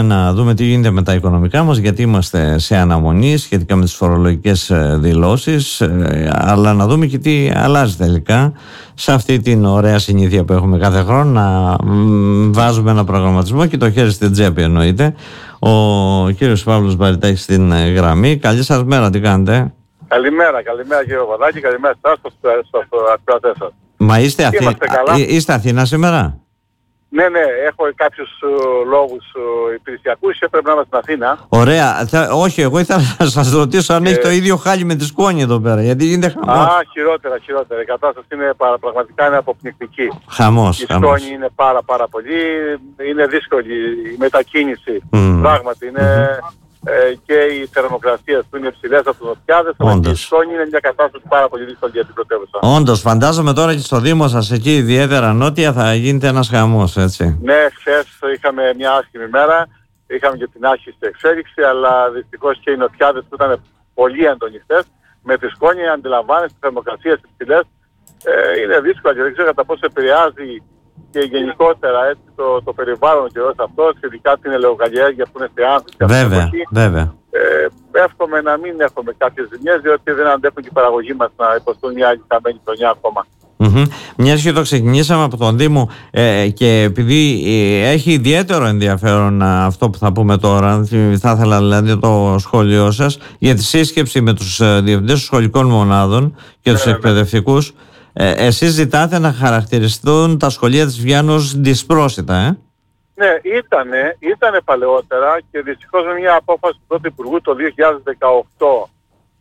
να δούμε τι γίνεται με τα οικονομικά μας, γιατί είμαστε σε αναμονή σχετικά με τις φορολογικές δηλώσεις, αλλά να δούμε και τι αλλάζει τελικά σε αυτή την ωραία συνήθεια που έχουμε κάθε χρόνο, να βάζουμε ένα προγραμματισμό και το χέρι στην τσέπη εννοείται. Ο κύριος Παύλος Μπαριτάκης στην γραμμή. Καλή σας μέρα, τι κάνετε? Καλημέρα κύριε Παπαδάκη, καλημέρα στους ακροατές σας. Μα είστε Αθήνα σήμερα? Ναι, έχω κάποιους λόγους υπηρεσιακούς και πρέπει να είμαι στην Αθήνα. Ωραία. Όχι, εγώ ήθελα να σας ρωτήσω αν έχει το ίδιο χάλι με τη σκόνη εδώ πέρα, γιατί γίνεται χαμός. Χειρότερα. Η κατάσταση είναι πραγματικά είναι αποπνικτική. Χαμός. Η σκόνη είναι πάρα πολύ, είναι δύσκολη η μετακίνηση. Πράγματι είναι... και οι θερμοκρασίες που είναι υψηλές από τους νοτιάδες, αλλά και η σκόνη είναι μια κατάσταση πάρα πολύ δύσκολη για την πρωτεύουσα. Όντως, φαντάζομαι τώρα και στο Δήμο σας εκεί, ιδιαίτερα νότια, θα γίνεται ένας χαμός, έτσι. Ναι, χθες είχαμε μια άσχημη μέρα, είχαμε και την άσχημη εξέλιξη, αλλά δυστυχώς και οι νοτιάδες που ήταν πολύ αντωνιστές, με τη σκόνη αντιλαμβάνεστε τις θερμοκρασίες υψηλές, είναι δύσκολο και δεν ξέρω κατά πόσο επηρεάζει και γενικότερα έτσι, το περιβάλλον και όσο αυτό, ειδικά την ελαιοκαλλιέργεια που είναι σε άνθηση. Βέβαια. Εύχομαι να μην έχουμε κάποιες ζημιές, διότι δεν αντέχουν και οι παραγωγοί μας να υποστούν μια άλλη χαμένη χρονιά ακόμα. Μιας και το ξεκινήσαμε από τον Δήμο και επειδή έχει ιδιαίτερο ενδιαφέρον αυτό που θα πούμε τώρα, θα ήθελα δηλαδή το σχόλιο σας για τη σύσκεψη με τους διευθυντές των σχολικών μονάδων και τους εκπαιδευτικούς. Εσείς ζητάτε να χαρακτηριστούν τα σχολεία της Βιάννος δυσπρόσιτα, Ναι, ήτανε παλαιότερα και δυστυχώς με μια απόφαση του πρώτου Υπουργού το 2018,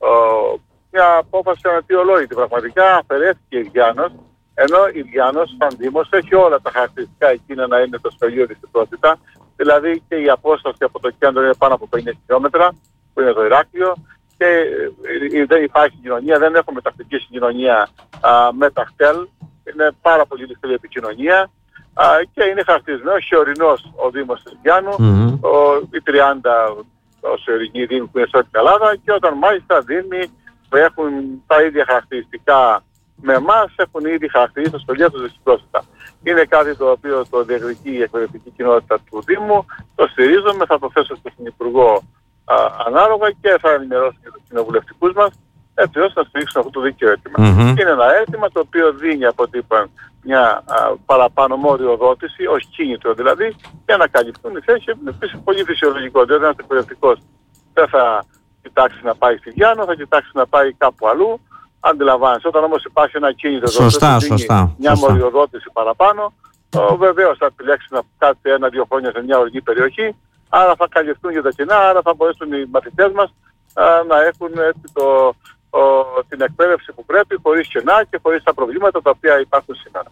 μια απόφαση ανατιολόγητη. Πραγματικά αφαιρέθηκε η Βιάννος, ενώ η Βιάννος σαν Δήμος έχει όλα τα χαρακτηριστικά εκείνα να είναι το σχολείο δυσπρόσιτα, δηλαδή και η απόσταση από το κέντρο είναι πάνω από 50 χιλιόμετρα, που είναι το Ηράκλειο, και δεν υπάρχει κοινωνία, δεν έχουμε τακτική συγκοινωνία με τα ΧΤΕΛ, είναι πάρα πολύ δύσκολη επικοινωνία και είναι χαρακτηρισμένος και ορεινός ο Δήμος της Βιάννου, οι 30 ως ορεινοί δήμοι που είναι σε όλη την Ελλάδα, και όταν μάλιστα δήμοι που έχουν τα ίδια χαρακτηριστικά με εμάς, έχουν ήδη χαρακτηρίσει τα σχολεία τους δυσπρόσιτα. Είναι κάτι το οποίο το διεκδικεί η εκπαιδευτική κοινότητα του Δήμου, το στηρίζομαι, θα το θέσω στον Υπουργό ανάλογα και θα ενημερώσω και τους κοινοβουλευτικούς μας, έτσι ώστε να στηρίξουν αυτό το δίκαιο αίτημα. Είναι ένα αίτημα το οποίο δίνει από ό,τι είπαν μια παραπάνω μοριοδότηση, ως κίνητρο δηλαδή, για να καλυφθούν οι θέσεις. Είναι επίσης πολύ φυσιολογικό, διότι ένας εκπαιδευτικός δεν θα κοιτάξει να πάει στη Βιάννο, θα κοιτάξει να πάει κάπου αλλού. Αντιλαμβάνεσαι, όταν όμως υπάρχει ένα κίνητρο μια μοριοδότηση παραπάνω, βεβαίως θα επιλέξει να κάτσει 1-2 χρόνια σε μια ορεινή περιοχή, άρα θα καλυφθούν για τα κενά, άρα θα μπορέσουν οι μαθητές μας να έχουν έτσι, την εκπαίδευση που πρέπει, χωρίς κενά και χωρίς τα προβλήματα τα οποία υπάρχουν σήμερα.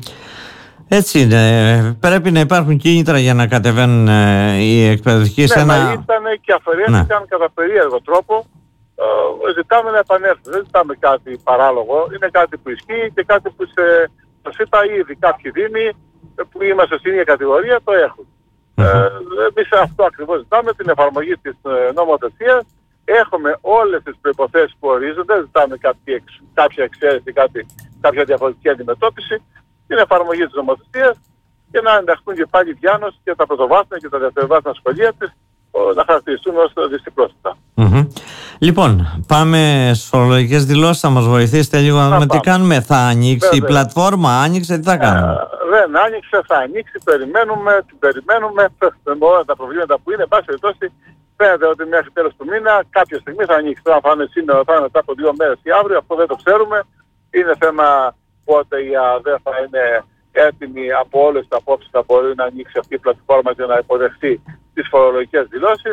Έτσι είναι. Πρέπει να υπάρχουν κίνητρα για να κατεβαίνουν οι εκπαιδευτικοί σε ένα... Ναι, ήταν και αφαιρέθηκαν κατά περίεργο τρόπο. Ζητάμε να επανέλθουν. Δεν ζητάμε κάτι παράλογο. Είναι κάτι που ισχύει και κάτι που σας είπα ήδη κάποιοι δήμοι που είμαστε στην ίδια κατηγορία το έχουν. Εμείς αυτό ακριβώς ζητάμε, την εφαρμογή της νομοθεσίας. Έχουμε όλες τις προϋποθέσεις που ορίζονται, δεν ζητάμε κάποια εξαίρεση, κάποια διαφορετική αντιμετώπιση, την εφαρμογή της νομοθεσίας και να ενταχθούν και πάλι η Βιάννος και τα πρωτοβάθμια και τα δευτεροβάθμια σχολεία της να χαρακτηριστούν ως δυσπρόσιτα. Λοιπόν, πάμε στις φορολογικές δηλώσεις, θα μας βοηθήσετε λίγο να δούμε τι κάνουμε. Θα ανοίξει η πλατφόρμα, άνοιξε, τι θα κάνουμε? Δεν άνοιξε, θα ανοίξει, περιμένουμε με όλα τα προβλήματα που είναι. Εν πάση περιπτώσει, φαίνεται ότι μέχρι τέλος του μήνα κάποια στιγμή θα ανοίξει. Θα είναι σήμερα, θα είναι μετά από 2 μέρες ή αύριο, αυτό δεν το ξέρουμε. Είναι θέμα πότε η ΑΔΕ θα είναι έτοιμη από όλες τις απόψεις να μπορεί να ανοίξει αυτή η πλατφόρμα για να υποδεχθεί τις φορολογικές δηλώσεις.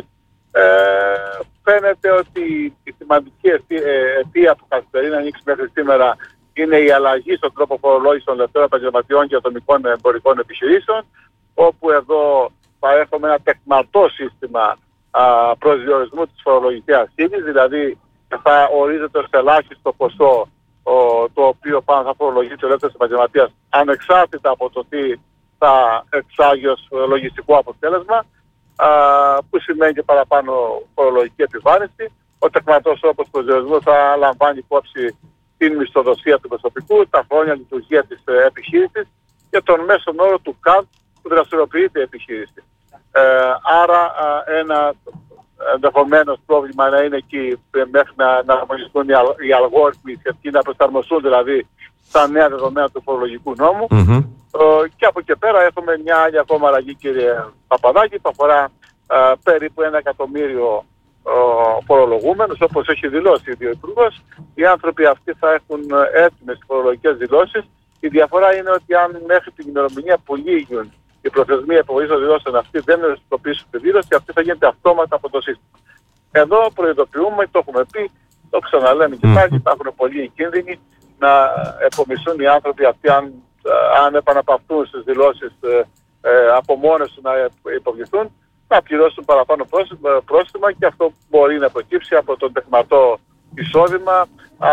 Φαίνεται ότι η σημαντική αιτία που καθυστερεί να ανοίξει μέχρι σήμερα είναι η αλλαγή στον τρόπο φορολόγησης των ελευθέρων επαγγελματιών και ατομικών εμπορικών επιχειρήσεων, όπου εδώ θα έχουμε ένα τεκματό σύστημα προσδιορισμού της φορολογικής ασκήμης, δηλαδή θα ορίζεται ως ελάχιστο ποσό το οποίο πάνω θα φορολογήσει ο ελεύθερος επαγγελματίας ανεξάρτητα από το τι θα εξάγει ως λογιστικό αποτέλεσμα, που σημαίνει και παραπάνω φορολογική επιβάρυνση. Ο τεκματός όπως προσδιορισμού θα λαμβάνει υπόψη την μισθοδοσία του προσωπικού, τα χρόνια λειτουργία της επιχείρησης και τον μέσον όρο του ΚΑΔ που δραστηριοποιείται η επιχείρηση. Άρα ένα ενδεχομένως πρόβλημα να είναι εκεί μέχρι να αρμονιστούν οι αλγόριθμοι σχετικοί, να προσαρμοστούν δηλαδή στα νέα δεδομένα του φορολογικού νόμου. Και από εκεί πέρα έχουμε μια άλλη ακόμα αλλαγή, κύριε Παπαδάκη, που αφορά περίπου 1 εκατομμύριο φορολογούμενους, όπως έχει δηλώσει ο Υπουργός. Οι άνθρωποι αυτοί θα έχουν έτοιμες φορολογικές δηλώσεις. Η διαφορά είναι ότι αν μέχρι την ημερομηνία που λήγουν η προθεσμία υποβολής των δηλώσεων αυτή δεν ενεργοποιήσουν τη δήλωση, αυτή θα γίνεται αυτόματα από το σύστημα. Εδώ προειδοποιούμε, το έχουμε πει, το ξαναλέμε και πάλι, υπάρχουν πολλοί κίνδυνοι να επομισθούν οι άνθρωποι αυτοί αν επαναπαυτούν στις δηλώσεις από μόνες τους να υποβληθούν, να πληρώσουν παραπάνω πρόστιμα, και αυτό μπορεί να προκύψει από τον τεχματό εισόδημα,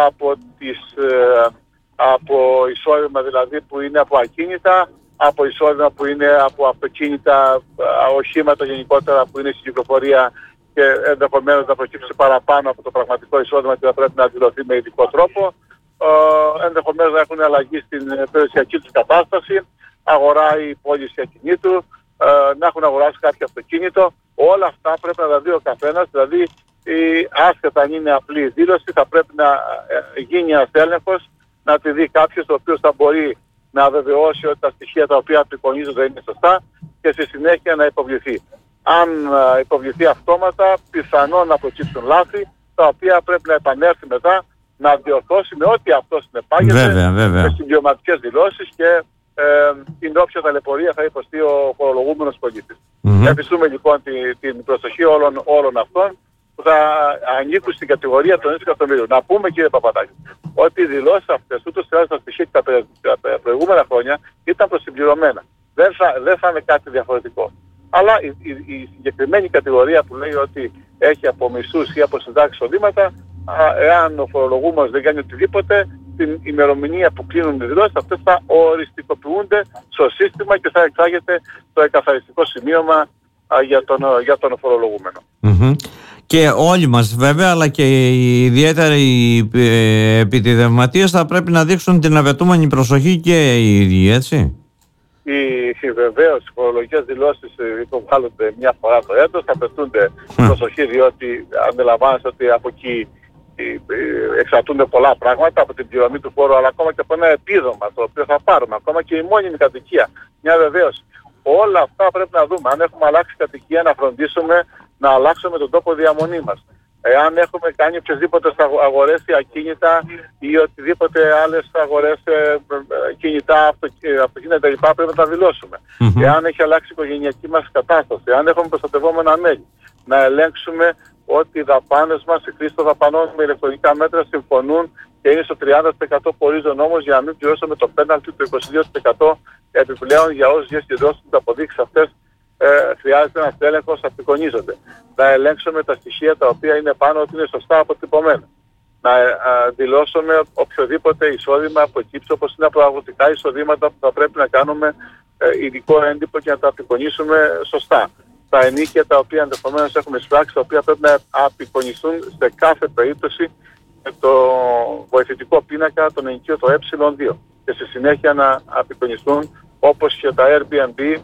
από εισόδημα δηλαδή που είναι από ακίνητα, από εισόδημα που είναι από αυτοκίνητα, οχήματα γενικότερα που είναι στην κυκλοφορία και ενδεχομένως να προκύψει παραπάνω από το πραγματικό εισόδημα και θα πρέπει να δηλωθεί με ειδικό τρόπο. Ενδεχομένως να έχουν αλλαγή στην περιουσιακή τους κατάσταση, αγορά ή πώληση ακινήτου, να έχουν αγοράσει κάποιο αυτοκίνητο. Όλα αυτά πρέπει να τα δει ο καθένας, δηλαδή άσχετα αν είναι απλή δήλωση, θα πρέπει να γίνει ένας έλεγχος, να τη δει κάποιος ο οποίος θα μπορεί να βεβαιώσει ότι τα στοιχεία τα οποία απεικονίζονται είναι σωστά και στη συνέχεια να υποβληθεί. Αν υποβληθεί αυτόματα, πιθανόν να προκύψουν λάθη, τα οποία πρέπει να επανέλθει μετά να διορθώσει με ό,τι αυτό συνεπάγεται, με συμπληρωματικές δηλώσεις και την όποια ταλαιπωρία θα υποστεί ο φορολογούμενος πολίτης. Ευχαριστούμε λοιπόν την προσοχή όλων αυτών που θα ανήκουν στην κατηγορία των 6 εκατομμύριων. Να πούμε, κύριε Παπαδάκη, ότι οι δηλώσεις αυτές, ούτως ή άλλως τα στοιχεία τα προηγούμενα χρόνια ήταν προσυμπληρωμένα. Δεν θα είναι κάτι διαφορετικό. Αλλά η συγκεκριμένη κατηγορία που λέει ότι έχει από μισθούς ή από συντάξεις εισοδήματα, εάν ο φορολογούμενος δεν κάνει οτιδήποτε, την ημερομηνία που κλείνουν οι δηλώσεις αυτές θα οριστικοποιούνται στο σύστημα και θα εξάγεται το εκαθαριστικό σημείωμα για τον φορολογούμενο. Και όλοι μας βέβαια, αλλά και ιδιαίτερα οι επιτιδευματίες θα πρέπει να δείξουν την απαιτούμενη προσοχή και οι ίδιοι, έτσι. Βεβαίως, οι φορολογικές δηλώσεις υποβάλλονται μια φορά το έτος, θα απαιτούνται προσοχή, διότι αντιλαμβάνεστε ότι από εκεί εξαρτούνται πολλά πράγματα, από την πληρωμή του φόρου, αλλά ακόμα και από ένα επίδομα το οποίο θα πάρουμε, ακόμα και η μόνιμη κατοικία, μια βεβαίωση. Όλα αυτά πρέπει να δούμε. Αν έχουμε αλλάξει κατοικία, να φροντίσουμε να αλλάξουμε τον τόπο διαμονή μας. Εάν έχουμε κάνει οποιασδήποτε αγορές ή ακίνητα ή οτιδήποτε άλλες αγορές, κινητά, αυτοκίνητα κλπ, πρέπει να τα δηλώσουμε. Εάν έχει αλλάξει η οικογενειακή μας κατάσταση, εάν έχουμε προστατευόμενα μέλη, να ελέγξουμε ότι οι δαπάνες μας, η χρήση των δαπανών με ηλεκτρονικά μέτρα συμφωνούν και είναι στο 30% που ορίζει ο νόμος, για να μην πληρώσουμε το πέναλτι του 22% επιπλέον για όσους διασκεδάσουν τις αποδείξεις αυτές. Χρειάζεται ένας έλεγχος, απεικονίζονται. Να ελέγξουμε τα στοιχεία τα οποία είναι πάνω ότι είναι σωστά αποτυπωμένα. Να δηλώσουμε οποιοδήποτε εισόδημα προκύψει, όπως είναι προαγωγικά εισοδήματα που θα πρέπει να κάνουμε ειδικό έντυπο και να τα απεικονίσουμε σωστά. Τα ενίκια τα οποία ενδεχομένως έχουμε εισπράξει, τα οποία πρέπει να απεικονιστούν σε κάθε περίπτωση με το βοηθητικό πίνακα, τον ενοικίο το ε2, και στη συνέχεια να απεικονιστούν όπως και τα Airbnb.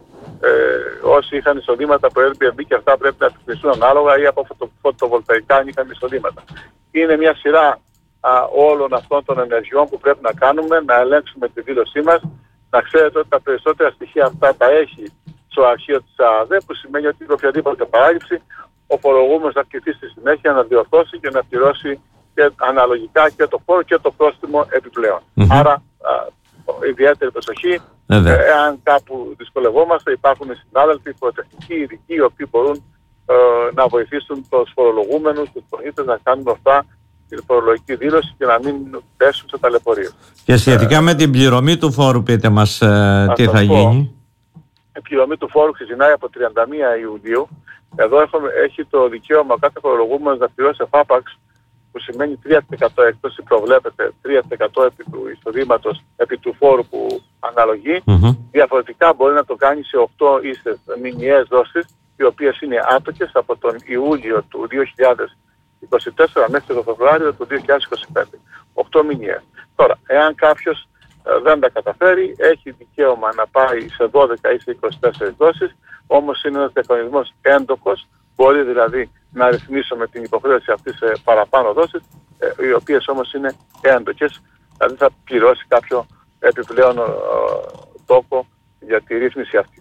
Όσοι είχαν εισοδήματα από Airbnb και αυτά πρέπει να απεικονιστούν ανάλογα, ή από φωτοβολταϊκά αν είχαν εισοδήματα. Είναι μια σειρά όλων αυτών των ενεργειών που πρέπει να κάνουμε, να ελέγξουμε τη δήλωσή μας. Να ξέρετε ότι τα περισσότερα στοιχεία αυτά τα έχει στο αρχείο της ΑΔΕ, που σημαίνει ότι με οποιαδήποτε παράληψη ο φορολογούμενος θα κληθεί στη συνέχεια να διορθώσει και να πληρώσει και αναλογικά και το φόρο και το πρόστιμο επιπλέον. Άρα ιδιαίτερη προσοχή. Εάν κάπου δυσκολευόμαστε, υπάρχουν συνάδελφοι φοροτεχνικοί, ειδικοί, οι οποίοι μπορούν να βοηθήσουν τους φορολογούμενους, τους πολίτες να κάνουν αυτά την φορολογική δήλωση και να μην πέσουν σε ταλαιπωρίες. Και σχετικά με την πληρωμή του φόρου, πείτε μας τι θα γίνει. Η πληρωμή του φόρου ξεκινάει από 31 Ιουλίου. Εδώ έχει το δικαίωμα κάθε φορολογούμενος να πληρώσει εφάπαξ, που σημαίνει 3% έκπτωση, προβλέπεται 3% επί του εισοδήματος, επί του φόρου που αναλογεί. Διαφορετικά μπορεί να το κάνει σε 8 ίσες μηνιαίες δόσεις, οι οποίες είναι άτοκες από τον Ιούλιο του 2024 μέχρι το Φεβρουάριο του 2025. 8 μηνιαίες. Τώρα, εάν κάποιος δεν τα καταφέρει, έχει δικαίωμα να πάει σε 12 ή σε 24 δόσεις, όμως είναι ένας διαχρονισμός έντοκος, μπορεί δηλαδή να ρυθμίσουμε την υποχρέωση αυτή σε παραπάνω δόσεις, οι οποίες όμως είναι έντοκες, δηλαδή θα πληρώσει κάποιο επιπλέον τόκο για τη ρύθμιση αυτή.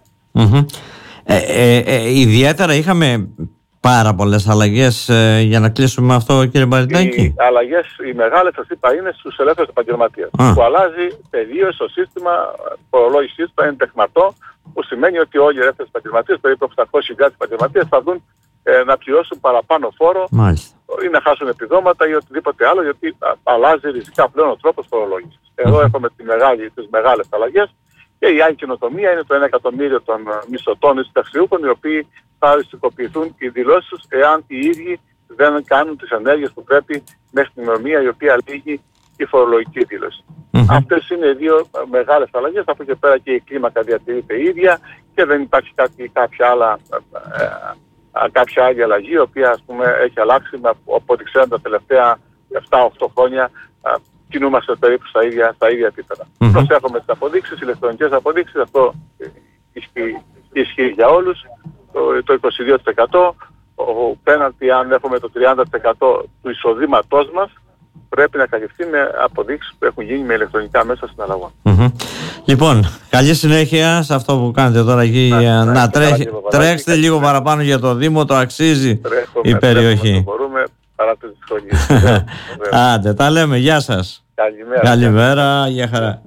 Ιδιαίτερα είχαμε πάρα πολλές αλλαγές για να κλείσουμε αυτό, κύριε Μπαριτάκη. Οι αλλαγές, οι μεγάλες, σας είπα, είναι στους ελεύθερους επαγγελματίες. Που αλλάζει τελείως το σύστημα φορολόγησης, είναι τεχματό, που σημαίνει ότι όλοι οι ελεύθεροι επαγγελματίες, περίπου 800.000 επαγγελματίες, θα δουν να πληρώσουν παραπάνω φόρο. Μάλιστα. Ή να χάσουν επιδόματα ή οτιδήποτε άλλο, γιατί αλλάζει ριζικά πλέον ο τρόπος φορολόγησης. Εδώ έχουμε τις μεγάλες αλλαγές. Και η άλλη καινοτομία είναι το 1 εκατομμύριο των μισθωτών ή συνταξιούχων, οι οποίοι θα οριστικοποιηθούν οι δηλώσεις τους εάν οι ίδιοι δεν κάνουν τις ενέργειες που πρέπει μέχρι την ημερομηνία η οποία λύγει η φορολογική δήλωση. Αυτές είναι οι δύο μεγάλες αλλαγές. Από εκεί πέρα και η κλίμακα διατηρείται η ίδια και δεν υπάρχει κάποια άλλη αλλαγή, η οποία ας πούμε έχει αλλάξει από ό,τι ξέρετε τα τελευταία 7-8 χρόνια. Κινούμαστε περίπου στα ίδια επίπεδα. Προσέχουμε τις αποδείξεις, ηλεκτρονικές αποδείξεις, αυτό ισχύει για όλους. Το 22%, ο πέναλτι, αν έχουμε το 30% του εισοδήματός μας, πρέπει να καλυφθεί με αποδείξεις που έχουν γίνει με ηλεκτρονικά μέσα συναλλαγών. Λοιπόν, καλή συνέχεια σε αυτό που κάνετε τώρα εκεί. Τρέξτε λίγο παραπάνω για το Δήμο, το αξίζει η περιοχή. Μπορούμε, παρά τις δυσκολίες. Άντε, τα λέμε, γεια σας. Καλημέρα. Καλημέρα, γεια χαρά.